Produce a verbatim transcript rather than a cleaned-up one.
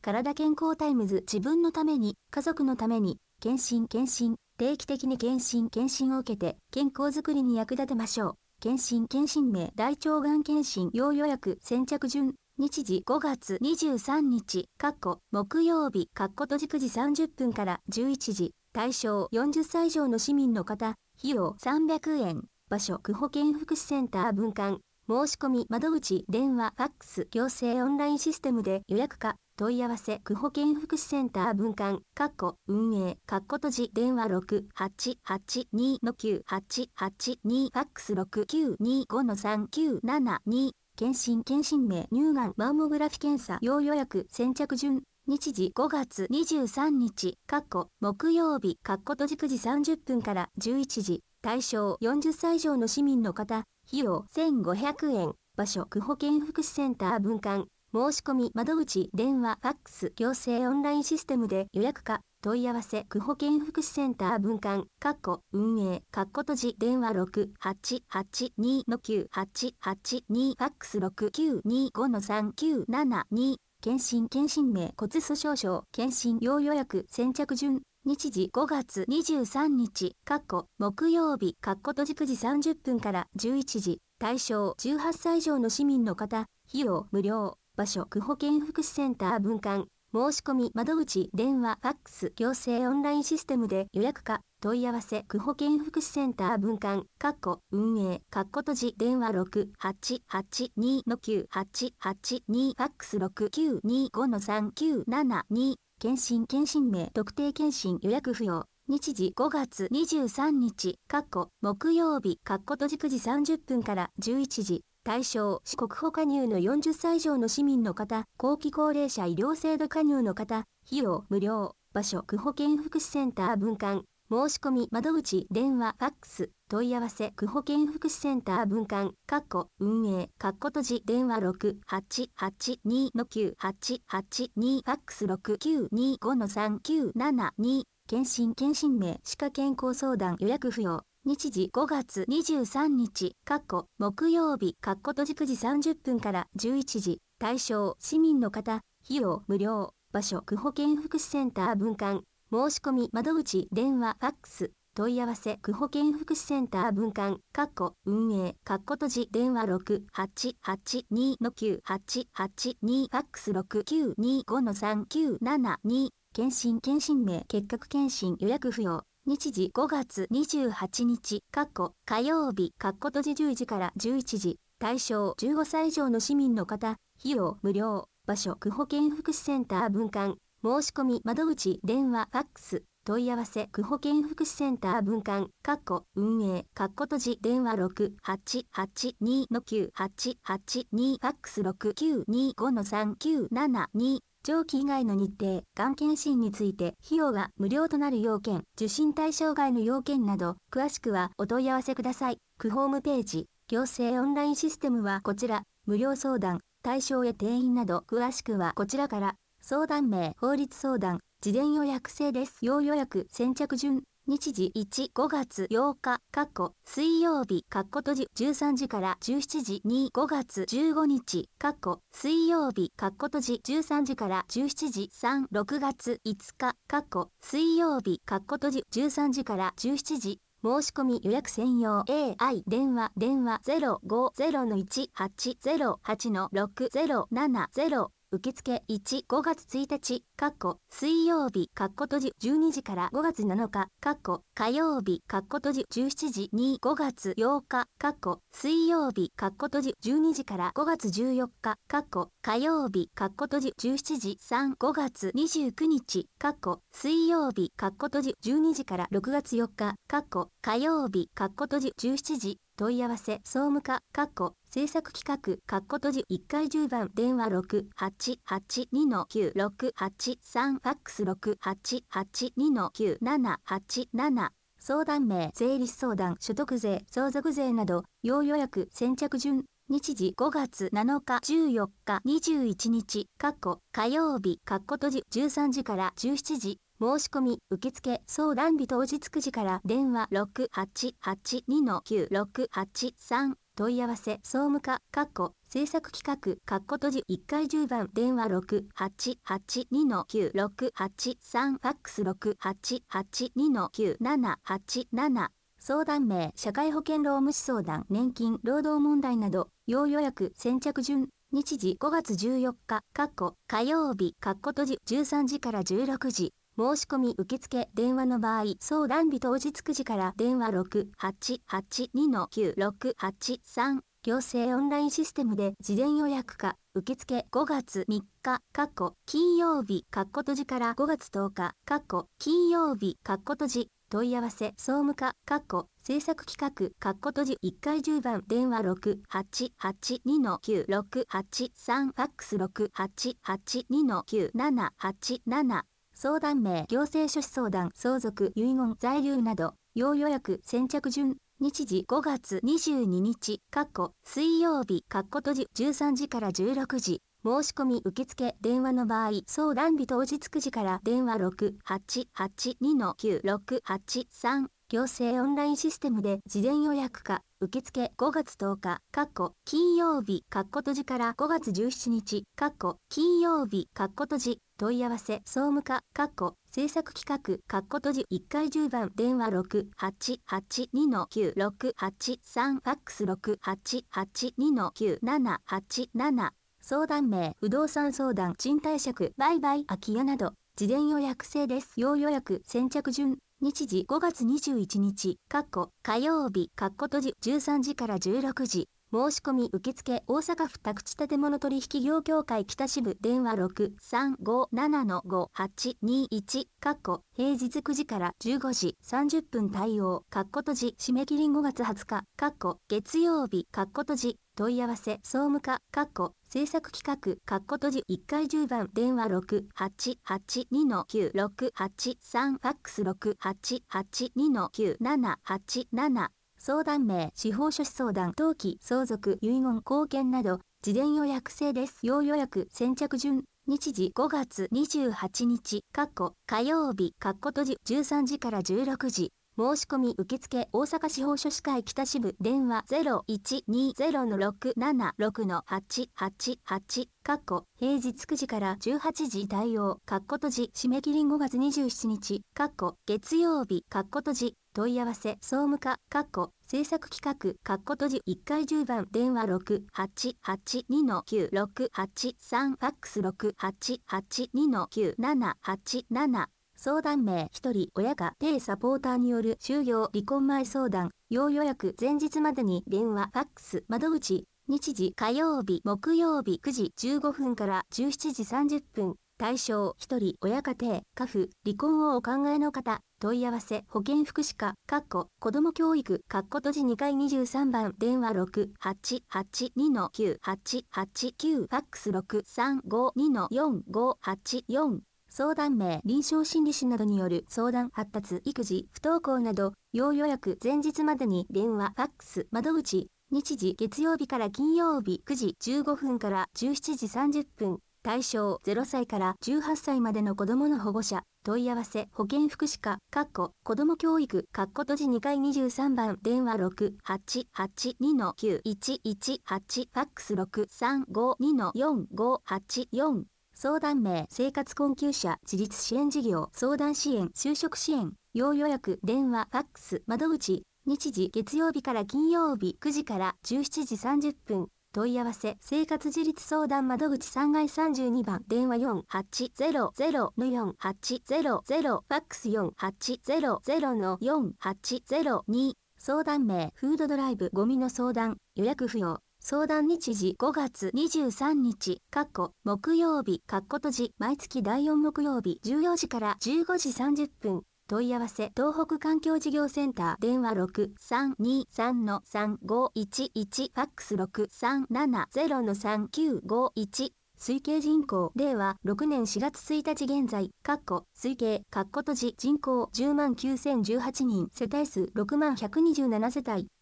体健康タイムズ。自分のために、家族のために、検診検診、定期的に検診検診を受けて、健康づくりに役立てましょう。検診検診名、大腸がん検診要予約、先着順。日時ごがつにじゅうさんにち、かっこ木曜日、かっこ閉じくじさんじゅっぷんからじゅういちじ、対象よんじゅっさい以上の市民の方、費用さんびゃくえん、場所区保健福祉センター分館、申し込み窓口、電話、ファックス、行政オンラインシステムで予約か、問い合わせ、区保健福祉センター分館、かっこ運営、かっこ閉じ、電話ろくはちはちにのきゅうはちはちに、ファックスろくきゅうにごのさんきゅうななに、検診検診名、乳がんマンモグラフィ検査要予約、先着順。日時ごがつにじゅうさんにち、かっこ木曜日、かっこ閉じくじさんじゅっぷんからじゅういちじ、対象よんじゅっさい以上の市民の方、費用せんごひゃくえん、場所区保健福祉センター分館、申し込み窓口、電話、ファックス、行政オンラインシステムで予約か、問い合わせ、区保健福祉センター分館、かっこ運営、かっこ閉じ、電話ろくはちはちにのきゅうはちはちに、ファックスろくきゅうにごのさんきゅうななに、検診検診名、骨粗鬆症、検診要予約、先着順。日時ごがつにじゅうさんにち、かっこ木曜日、かっこ閉じくじさんじゅっぷんからじゅういちじ、対象じゅうはっさい以上の市民の方、費用無料、場所区保健福祉センター分館、申し込み窓口、電話、ファックス、行政オンラインシステムで予約か、問い合わせ、区保健福祉センター分館、かっこ運営、かっこ閉じ、電話ろくはちはちにのきゅうはちはちに、ファックスろくきゅうにごのさんきゅうななに、検診検診名、特定検診予約不要。日時ごがつにじゅうさんにち、かっこ木曜日、かっこ閉じくじさんじゅっぷんからじゅういちじ、対象、四国保加入のよんじゅっさい以上の市民の方、後期高齢者医療制度加入の方、費用無料、場所、区保健福祉センター分館、申し込み窓口、電話、ファックス、問い合わせ、区保健福祉センター分館、かっこ運営、かっこ閉じ、電話ろくはちはちにのきゅうはちはちに、ファックスろくきゅうにごのさんきゅうななに、検診検診名、歯科健康相談予約不要。日時ごがつにじゅうさんにち、かっこ木曜日、かっこ閉じくじさんじゅっぷんからじゅういちじ、対象、市民の方、費用無料、場所、区保健福祉センター分館、申し込み窓口、電話、ファックス、問い合わせ、区保健福祉センター分館、かっこ運営、かっこ閉じ、電話ろくはちはちにのきゅうはちはちに、ファックスろくきゅうにごのさんきゅうななに、検診検診名、結核検診予約不要。日時ごがつにじゅうはちにち、かっこ火曜日、かっこ閉じじゅうじからじゅういちじ、対象じゅうごさい以上の市民の方、費用無料、場所、区保健福祉センター分館、申し込み窓口、電話、ファックス、問い合わせ、区保健福祉センター分館、かっこ運営、かっこ閉じ、電話ろくはちはちにのきゅうはちはちに、ファックスろくきゅうにごのさんきゅうななに、長期以外の日程、がん検診について費用が無料となる要件、受診対象外の要件など、詳しくはお問い合わせください。区ホームページ、行政オンラインシステムはこちら、無料相談、対象や定員など、詳しくはこちらから、相談名、法律相談、事前予約制です。要予約、先着順。日時いち、ごがつようか、かっこ水曜日、かっこ閉じ、じゅうさんじからじゅうしちじに、ごがつじゅうごにち、かっこ水曜日、かっこ閉じ、じゅうさんじからじゅうしちじ、さん、ろくがついつか、かっこ水曜日、かっこ閉じ、じゅうさんじからじゅうしちじ、申し込み予約専用 エーアイ 電話電話 ゼロごゼロのいちはちゼロはちのろくゼロななゼロ受付いち、ごがつついたち、かっこ水曜日、かっこ閉じじゅうにじからごがつなのか、かっこ火曜日、かっこ閉じじゅうしちじに、ごがつようか、かっこ水曜日、かっこ閉じじゅうにじからごがつじゅうよっか、かっこ火曜日、かっこ閉じじゅうしちじさん、ごがつにじゅうくにち、かっこ水曜日、かっこ閉じじゅうにじからろくがつよっか、かっこ火曜日、かっこ閉じじゅうしちじ、問い合わせ、総務課、かっこ制作企画、かっこ閉じいっかいじゅうばん、電話ろくはちはちにのきゅうろくはちさん、ファックスろくはちはちにのきゅうななはちなな、相談名、税理士相談、所得税、相続税など、要予約、先着順、日時ごがつなのか、じゅうよっか、にじゅういちにち、かっこ火曜日、かっこ閉じじゅうさんじからじゅうしちじ、申し込み、受付、相談日当日くじから電話ろくはちはちにのきゅうろくはちさん、問い合わせ、総務課、かっこ制作企画、カッコ閉じいっかいじゅうばん、電話ろくはちはちにのきゅうろくはちさん、ファックスろくはちはちにのきゅうななはちなな。相談名、社会保険労務士相談、年金、労働問題など、要予約、先着順。日時ごがつじゅうよっか、カッコ火曜日、カッコ閉じじゅうさんじからじゅうろくじ。申し込み受付電話の場合、相談日当日くじから電話ろくはちはちにのきゅうろくはちさん。行政オンラインシステムで事前予約か、受付ごがつみっか、カッコ金曜日、カッコ閉じからごがつとおか、カッコ金曜日、カッコ閉じ。問い合わせ、総務課、カッコ制作企画、カッコ閉じいっかいじゅうばん、電話ろくはちはちにのきゅうろくはちさん、ファックスろくはちはちにのきゅうななはちなな。相談名、行政書士相談、相続、遺言、在留など、要予約、先着順。日時ごがつにじゅうににち、カッコ水曜日、カッコ閉じじゅうさんじからじゅうろくじ。申し込み受付電話の場合、相談日当日くじから電話ろくはちはちにのきゅうろくはちさん。行政オンラインシステムで事前予約か、受付ごがつとおか、カッコ金曜日、カッコ閉じからごがつじゅうしちにち、カッコ金曜日、カッコ閉じ。問い合わせ、総務課、カッコ制作企画、カッコ閉じいっかいじゅうばん、電話ろくはちはちにのきゅうろくはちさん、ファックスろくはちはちにのきゅうななはちなな。相談名、不動産相談、賃貸借、売買、空き家など、事前予約制です。要予約、先着順。日時ごがつにじゅういちにち、カッコ火曜日、カッコ閉じじゅうさんじからじゅうろくじ。申し込み受付大阪府宅地建物取引業協会北支部電話ろくさんごななのごはちにいち、カッコ平日くじからじゅうごじさんじゅっぷん対応、カッコ閉じ締め切りごがつはつか、カッコ月曜日、カッコ閉じ問い合わせ総務課、カッコ制作企画、カッコ閉じいっかいじゅうばん、電話ろくはちはちにのきゅうろくはちさん、ファックスろくはちはちにのきゅうななはちなな。相談名、司法書士相談、登記、相続、遺言、後見など、事前予約制です。要予約、先着順。日時ごがつにじゅうはちにち、カッコ火曜日、カッコ閉じじゅうさんじからじゅうろくじ。申し込み受付大阪司法書士会北支部電話 ゼロいちにゼロのろくななろくのはちはちはち、カッコ平日くじからじゅうはちじ対応、カッコ閉じ締め切りごがつにじゅうしちにち、カッコ月曜日、カッコ閉じ問い合わせ総務課、カッコ制作企画、カッコ閉じいっかいじゅうばん、電話ろくはちはちにのきゅうろくはちさん、ファックスろくはちはちにのきゅうななはちなな。相談名、ひとり親が低サポーターによる就業離婚前相談、要予約前日までに電話、ファックス、窓口、日時火曜日、木曜日くじじゅうごふんからじゅうしちじさんじゅっぷん。対象ひとり親家庭、家父、離婚をお考えの方、問い合わせ保健福祉課、カッコ子ども教育、カッコ閉じにかいにじゅうさんばん、電話ろくはちはちにのきゅうはちはちきゅう、ファックスろくさんごにのよんごはちよん。相談名、臨床心理士などによる相談、発達、育児、不登校など、要予約前日までに電話、ファックス、窓口、日時月曜日から金曜日くじじゅうごふんからじゅうしちじさんじゅっぷん。対象ゼロさいからじゅうはっさいまでの子どもの保護者、問い合わせ保健福祉課、カッコ子ども教育、カッコ閉じにかいにじゅうさんばん、電話ろくはちはちにのきゅういちいちはち、ファックスろくさんごにのよんごはちよん。相談名、生活困窮者自立支援事業、相談支援、就職支援、要予約、電話、ファックス、窓口、日時月曜日から金曜日くじからじゅうしちじさんじゅっぷん。問い合わせ生活自立相談窓口さんがいさんじゅうにばん、電話よんはちゼロゼロのよんはちゼロゼロ、ファックスよんはちゼロゼロのよんはちゼロに。相談名、フードドライブゴミの相談、予約不要。相談日時ごがつにじゅうさんにち、カッコ木曜日、カッコ閉じ毎月だいよん木曜日じゅうよじからじゅうごじさんじゅっぷん。問い合わせ東北環境事業センター電話ろくさんにさんのさんごいちいち、ファックスろくさんななゼロのさんきゅうごいち。推計人口れいわろくねんしがつついたち現在、カッコ推計、カッコ閉じ人口じゅうまんきゅうせんじゅうはちにん、世帯数ろくまんひゃくにじゅうななせたい。